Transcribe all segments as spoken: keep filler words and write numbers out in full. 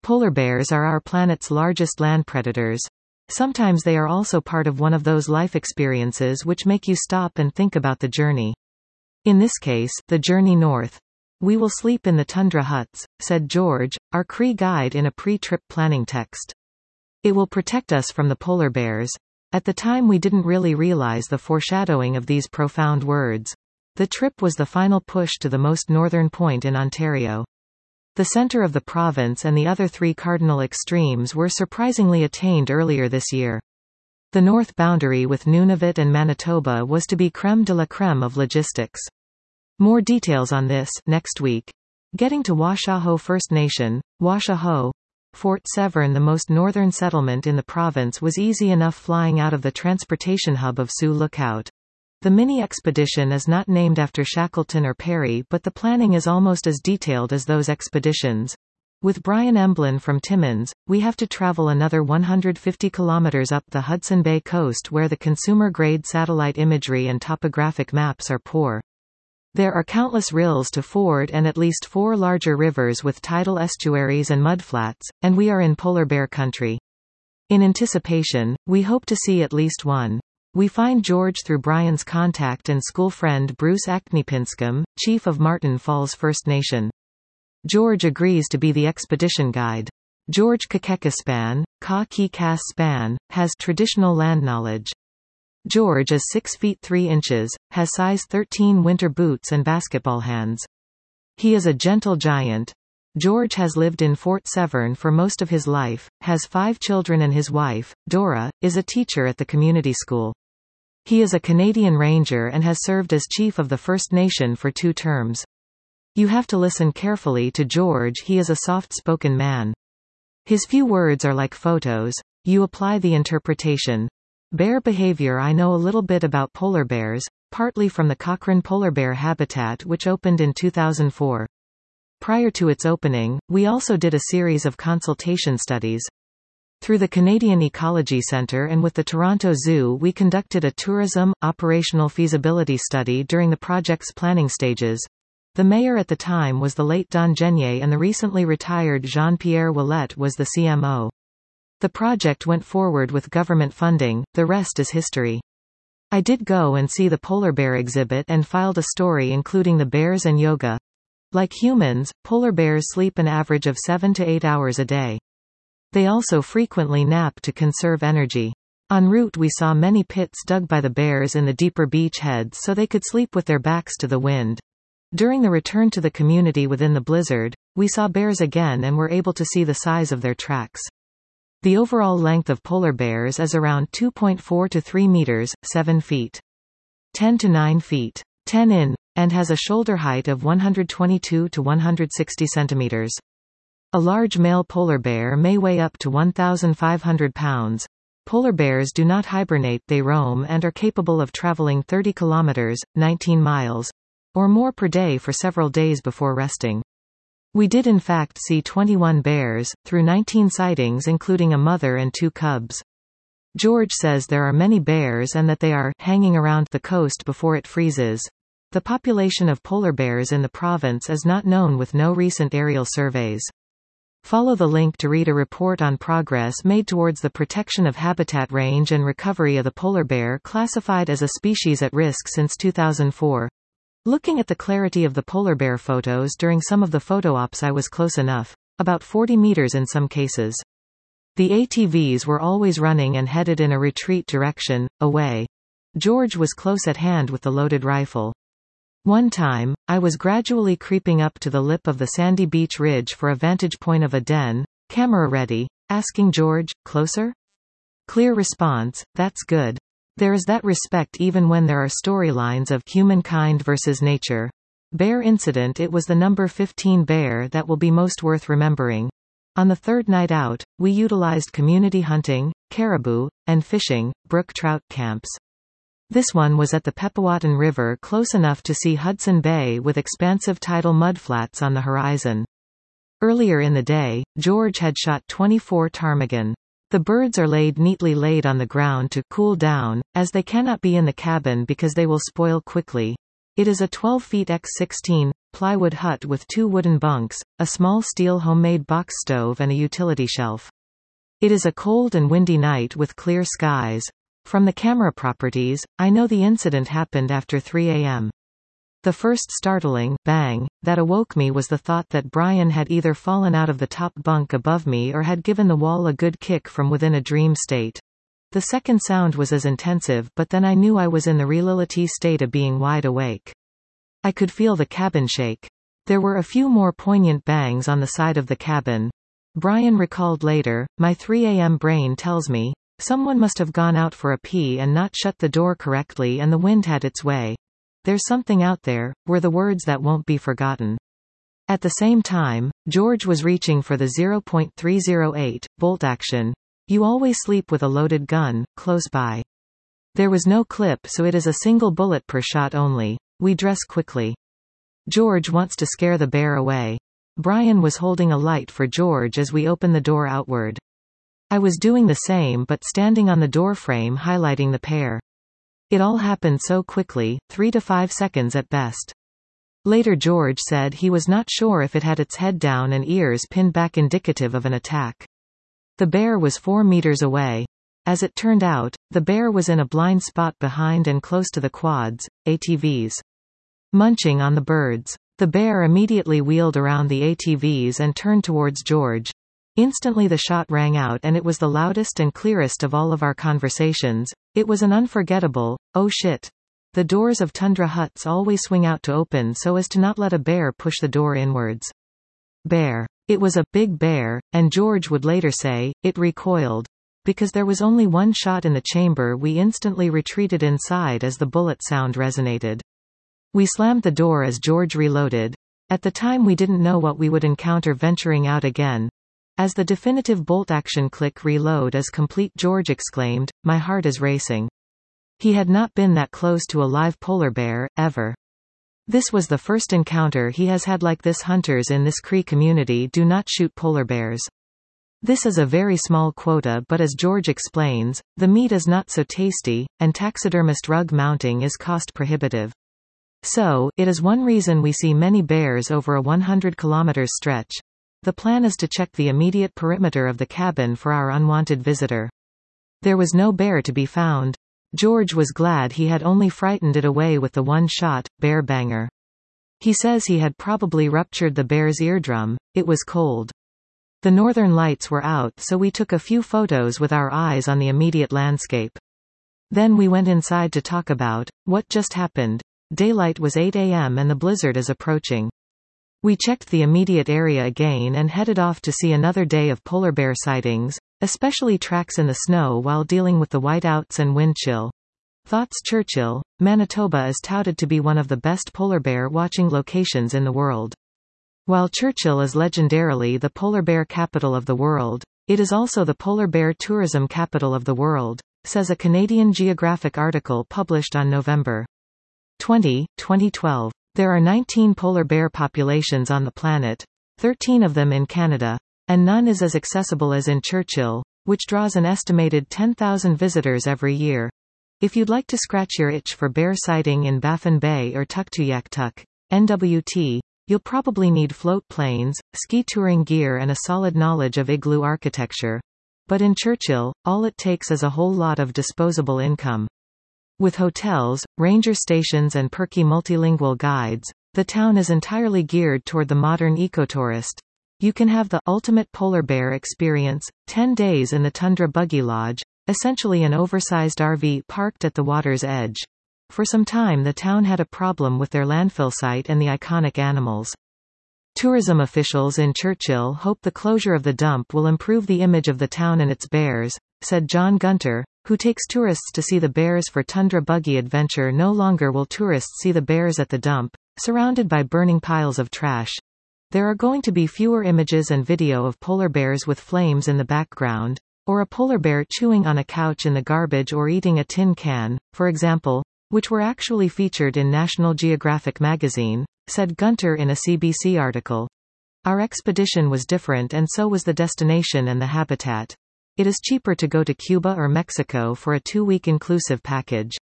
Polar bears are our planet's largest land predators. Sometimes they are also part of one of those life experiences which make you stop and think about the journey. In this case, the journey north. "We will sleep in the tundra huts," said George, our Cree guide in a pre-trip planning text. "It will protect us from the polar bears." At the time we didn't really realize the foreshadowing of these profound words. The trip was the final push to the most northern point in Ontario. The centre of the province and the other three cardinal extremes were surprisingly attained earlier this year. The north boundary with Nunavut and Manitoba was to be crème de la crème of logistics. More details on this next week. Getting to Washaho First Nation, Washaho, Fort Severn, the most northern settlement in the province, was easy enough flying out of the transportation hub of Sioux Lookout. The mini-expedition is not named after Shackleton or Perry, but the planning is almost as detailed as those expeditions. With Brian Emblin from Timmins, we have to travel another one hundred fifty kilometers up the Hudson Bay coast where the consumer-grade satellite imagery and topographic maps are poor. There are countless rills to ford and at least four larger rivers with tidal estuaries and mudflats, and we are in polar bear country. In anticipation, we hope to see at least one. We find George through Brian's contact and school friend Bruce Aknepinskum, chief of Martin Falls First Nation. George agrees to be the expedition guide. George Kakekaspan, Ka Ki Kas Span, has traditional land knowledge. George is six feet three inches, has size thirteen winter boots and basketball hands. He is a gentle giant. George has lived in Fort Severn for most of his life, has five children, and his wife, Dora, is a teacher at the community school. He is a Canadian Ranger and has served as chief of the First Nation for two terms. You have to listen carefully to George. He is a soft-spoken man. His few words are like photos. You apply the interpretation. Bear behavior. I know a little bit about polar bears, partly from the Cochrane Polar Bear Habitat, which opened in two thousand four. Prior to its opening, we also did a series of consultation studies. Through the Canadian Ecology Centre and with the Toronto Zoo, we conducted a tourism, operational feasibility study during the project's planning stages. The mayor at the time was the late Don Genier and the recently retired Jean-Pierre Ouellette was the C M O. The project went forward with government funding, the rest is history. I did go and see the polar bear exhibit and filed a story including the bears and yoga. Like humans, polar bears sleep an average of seven to eight hours a day. They also frequently nap to conserve energy. En route we saw many pits dug by the bears in the deeper beach heads so they could sleep with their backs to the wind. During the return to the community within the blizzard, we saw bears again and were able to see the size of their tracks. The overall length of polar bears is around two point four to three meters, seven feet. ten to nine feet. ten in, and has a shoulder height of one hundred twenty-two to one hundred sixty centimeters. A large male polar bear may weigh up to one thousand five hundred pounds. Polar bears do not hibernate, they roam and are capable of traveling thirty kilometers, nineteen miles, or more per day for several days before resting. We did in fact see twenty-one bears, through nineteen sightings including a mother and two cubs. George says there are many bears and that they are hanging around the coast before it freezes. The population of polar bears in the province is not known with no recent aerial surveys. Follow the link to read a report on progress made towards the protection of habitat range and recovery of the polar bear classified as a species at risk since two thousand four. Looking at the clarity of the polar bear photos during some of the photo ops, I was close enough. About forty meters in some cases. The A T Vs were always running and headed in a retreat direction, away. George was close at hand with the loaded rifle. One time, I was gradually creeping up to the lip of the sandy beach ridge for a vantage point of a den, camera ready, asking George, closer? Clear response, that's good. There is that respect even when there are storylines of humankind versus nature. Bear incident. It was the number fifteen bear that will be most worth remembering. On the third night out, we utilized community hunting, caribou, and fishing, brook trout camps. This one was at the Pepawatton River, close enough to see Hudson Bay with expansive tidal mudflats on the horizon. Earlier in the day, George had shot twenty-four ptarmigan. The birds are laid neatly laid on the ground to cool down, as they cannot be in the cabin because they will spoil quickly. It is a twelve feet by sixteen, plywood hut with two wooden bunks, a small steel homemade box stove and a utility shelf. It is a cold and windy night with clear skies. From the camera properties, I know the incident happened after three A M The first startling bang that awoke me was the thought that Brian had either fallen out of the top bunk above me or had given the wall a good kick from within a dream state. The second sound was as intensive, but then I knew I was in the reality state of being wide awake. I could feel the cabin shake. There were a few more poignant bangs on the side of the cabin. Brian recalled later, my three A M brain tells me, someone must have gone out for a pee and not shut the door correctly and the wind had its way. There's something out there, were the words that won't be forgotten. At the same time, George was reaching for the zero point three zero eight bolt action. You always sleep with a loaded gun, close by. There was no clip, so it is a single bullet per shot only. We dress quickly. George wants to scare the bear away. Brian was holding a light for George as we open the door outward. I was doing the same but standing on the doorframe highlighting the pair. It all happened so quickly, three to five seconds at best. Later George said he was not sure if it had its head down and ears pinned back indicative of an attack. The bear was four meters away. As it turned out, the bear was in a blind spot behind and close to the quads, A T Vs. Munching on the birds. The bear immediately wheeled around the A T Vs and turned towards George. Instantly the shot rang out and it was the loudest and clearest of all of our conversations. It was an unforgettable, oh shit. The doors of tundra huts always swing out to open so as to not let a bear push the door inwards. Bear. It was a big bear, and George would later say, it recoiled. Because there was only one shot in the chamber, we instantly retreated inside as the bullet sound resonated. We slammed the door as George reloaded. At the time we didn't know what we would encounter venturing out again. As the definitive bolt-action click reload is complete, George exclaimed, my heart is racing. He had not been that close to a live polar bear, ever. This was the first encounter he has had like this. Hunters in this Cree community do not shoot polar bears. This is a very small quota, but as George explains, the meat is not so tasty, and taxidermist rug mounting is cost prohibitive. So, it is one reason we see many bears over a one hundred kilometers stretch. The plan is to check the immediate perimeter of the cabin for our unwanted visitor. There was no bear to be found. George was glad he had only frightened it away with the one-shot, bear banger. He says he had probably ruptured the bear's eardrum. It was cold. The northern lights were out, so we took a few photos with our eyes on the immediate landscape. Then we went inside to talk about what just happened. Daylight was eight A M and the blizzard is approaching. We checked the immediate area again and headed off to see another day of polar bear sightings, especially tracks in the snow while dealing with the whiteouts and wind chill. Thoughts. Churchill, Manitoba is touted to be one of the best polar bear watching locations in the world. While Churchill is legendarily the polar bear capital of the world, it is also the polar bear tourism capital of the world, says a Canadian Geographic article published on November twentieth, twenty twelve. There are nineteen polar bear populations on the planet, thirteen of them in Canada, and none is as accessible as in Churchill, which draws an estimated ten thousand visitors every year. If you'd like to scratch your itch for bear sighting in Baffin Bay or Tuktoyaktuk, N W T, you'll probably need float planes, ski touring gear and a solid knowledge of igloo architecture. But in Churchill, all it takes is a whole lot of disposable income. With hotels, ranger stations and perky multilingual guides, the town is entirely geared toward the modern ecotourist. You can have the ultimate polar bear experience, ten days in the Tundra Buggy Lodge, essentially an oversized R V parked at the water's edge. For some time the town had a problem with their landfill site and the iconic animals. Tourism officials in Churchill hope the closure of the dump will improve the image of the town and its bears, said John Gunter, who takes tourists to see the bears for Tundra Buggy Adventure. No longer will tourists see the bears at the dump, surrounded by burning piles of trash. There are going to be fewer images and video of polar bears with flames in the background, or a polar bear chewing on a couch in the garbage or eating a tin can, for example, which were actually featured in National Geographic magazine, said Gunter in a C B C article. Our expedition was different and so was the destination and the habitat. It is cheaper to go to Cuba or Mexico for a two-week inclusive package.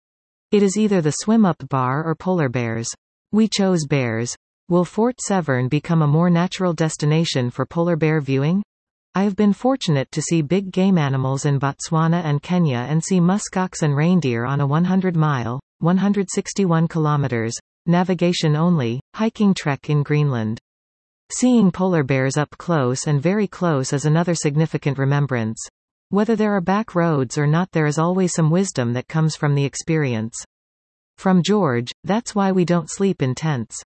It is either the swim-up bar or polar bears. We chose bears. Will Fort Severn become a more natural destination for polar bear viewing? I have been fortunate to see big game animals in Botswana and Kenya and see muskox and reindeer on a one hundred mile (one hundred sixty-one kilometers) navigation only, hiking trek in Greenland. Seeing polar bears up close and very close is another significant remembrance. Whether there are back roads or not, there is always some wisdom that comes from the experience. From George, that's why we don't sleep in tents.